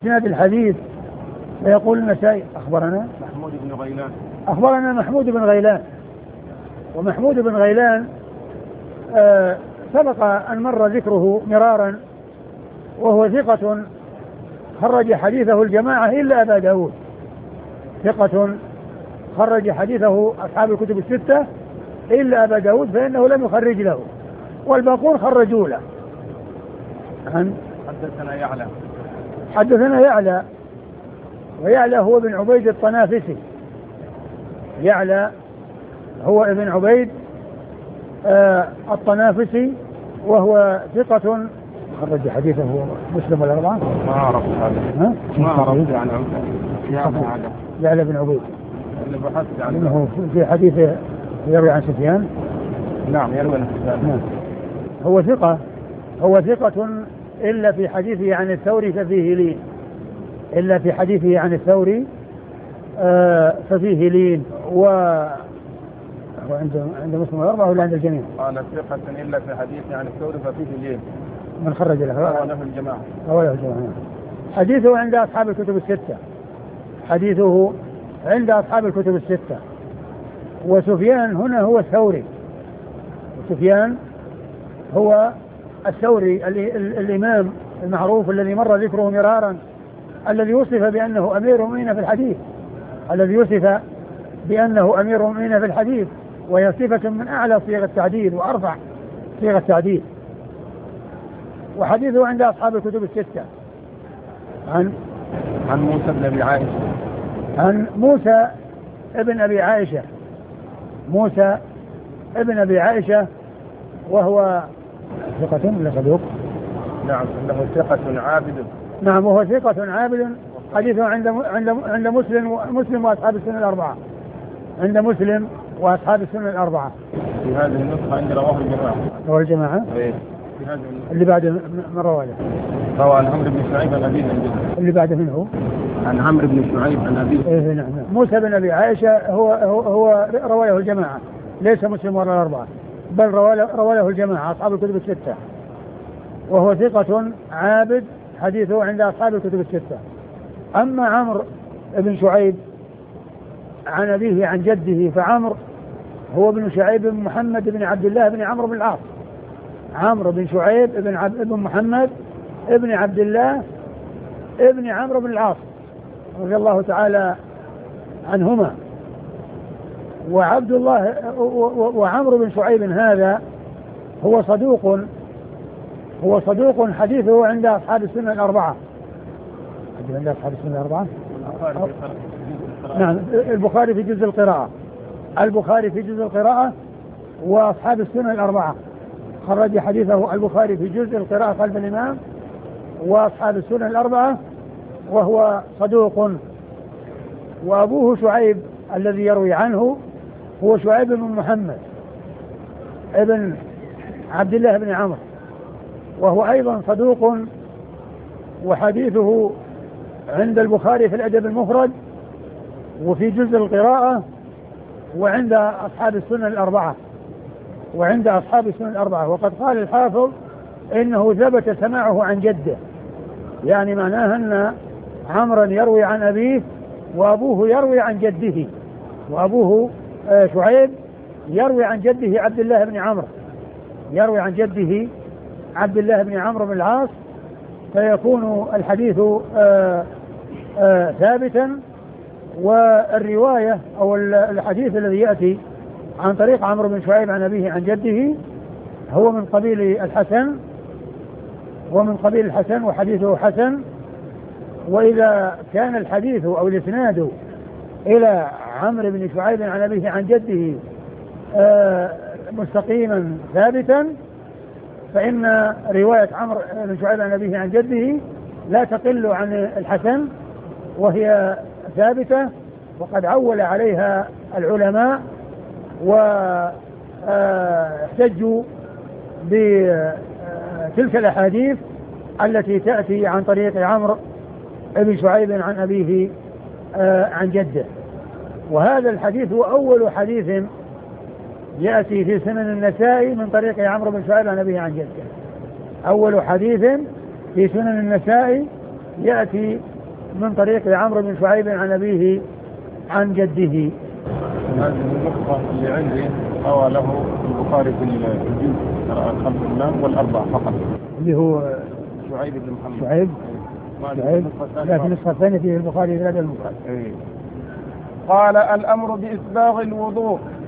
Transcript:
سند الحديث فيقول النسائي أخبرنا محمود بن غيلان. ومحمود بن غيلان سبق أن مر ذكره مرارا، وهو ثقة خرج حديثه الجماعة إلا أبا داود، ثقة خرج حديثه أصحاب الكتب الستة إلا أبا داود فإنه لم يخرج له، والباقون خرجوا له. حدثنا يعلى، ويعلى هو ابن عبيد الطنافسي، يعلى هو ابن عبيد الطنافسي، وهو ثقة خرج حديثه مسلم والأربعة. ما عرفت هذا، ما عرفت يعني يعلى بن عبيد اللي بحثت عنه انه في حديثه يروي عن سفيان. نعم يروي عن سفيان. هو ثقة إلا في حديثه عن الثوري ففيه لين، إلا في حديثه عن الثوري ففيه لين. عند مسلم والأربعة ولا عند الجميع؟ قال ثقة إلا في حديثه عن الثوري ففيه لين. من خرج له؟ رواه له الجماعة. حديثه عند أصحاب الكتب الستة، حديثه عند أصحاب الكتب الستة. وسفيان هنا هو الثوري، وسفيان هو الثوري الإمام المعروف الذي مر ذكره مرارا، الذي وصف بأنه أمير المؤمنين في الحديث، الذي وصف بأنه أمير المؤمنين في الحديث، وهي صفة من أعلى صيغ التعديل وأرفع صيغ التعديل. وحديثه عند أصحاب الكتب الستة عن موسى بن أبي عائشة، عن موسى ابن أبي عائشة، موسى ابن أبي عائشة، وهو ثقة ولا صدوق؟ نعم انه ثقة عابد. نعم وهو ثقة عابد. حديثه عند مسلم واصحاب السنن الأربعة، عند مسلم واصحاب السنن الأربعة. في هذه النسخة عند رواه الجماعة. رواه الجماعة؟ ايه في هذه اللي بعده من رواه له. رواه عن عمرو بن شعيب عن أبيه. اللي بعده منه عن عمرو بن شعيب عن أبيه. ايه نعم. موسى بن أبي عائشة هو رواه الجماعة، ليس مسلم ولا الأربعة، بل رواه له الجماعة أصحاب الكتب الستة، وهو ثقة عابد، حديثه عند أصحاب الكتب الستة. أما عمرو بن شعيب عن أبيه عن جده، فعمرو هو ابن شعيب بن محمد بن عبد الله بن عمرو بن العاص، عمرو بن شعيب بن محمد ابن عبد الله ابن عمرو بن العاص رضي الله تعالى عنهما. وعبد الله وعمرو بن شعيب هذا هو صدوق حديثه عند أصحاب السنة الأربعة. عند أصحاب السنة الأربعة؟ نعم البخاري في جزء القراءة، البخاري في جزء القراءة، وأصحاب السنة الأربعة خرج حديثه البخاري في جزء القراءة خلف الإمام، وأصحاب السنة الأربعة، وهو صدوق. وأبوه شعيب الذي يروي عنه هو شعيب بن محمد ابن عبد الله بن عمرو، وهو أيضا صدوق، وحديثه عند البخاري في الأدب المفرد وفي جزء القراءة وعند أصحاب السنن الأربعة. وقد قال الحافظ إنه ثبت سماعه عن جده، يعني معناه أن عمرا يروي عن أبيه وأبوه يروي عن جده، وأبوه شعيب يروي عن جده عبد الله بن عمرو، يروي عن جده عبد الله بن عمرو بن العاص، فيكون الحديث ثابتا. والرواية أو الحديث الذي يأتي عن طريق عمرو بن شعيب عن أبيه عن جده هو من قبيل الحسن، وحديثه حسن. وإذا كان الحديث أو الإسناد إلى عمرو بن شعيب عن أبيه عن جده مستقيما ثابتا، فإن رواية عمرو بن شعيب عن أبيه عن جده لا تقل عن الحسن، وهي ثابتة، وقد عول عليها العلماء واحتجوا بتلك الأحاديث التي تأتي عن طريق عمرو بن شعيب عن أبيه عن جده. وهذا الحديث هو أول حديث يأتي في سنن النسائي من طريق عمرو بن شعيب عن أبيه عن جده، أول حديث في سنن النسائي يأتي من طريق عمرو بن شعيب عن أبيه عن جده. هذه النقطة اللي عندي روى له البخاري في الجزء الخمس والأربعة فقط، اللي هو شعيب بن محمد. شعيب لا، في النسخة الثانية فيه البخاري في هذا المفرد. قال الأمر بإسباغ الوضوء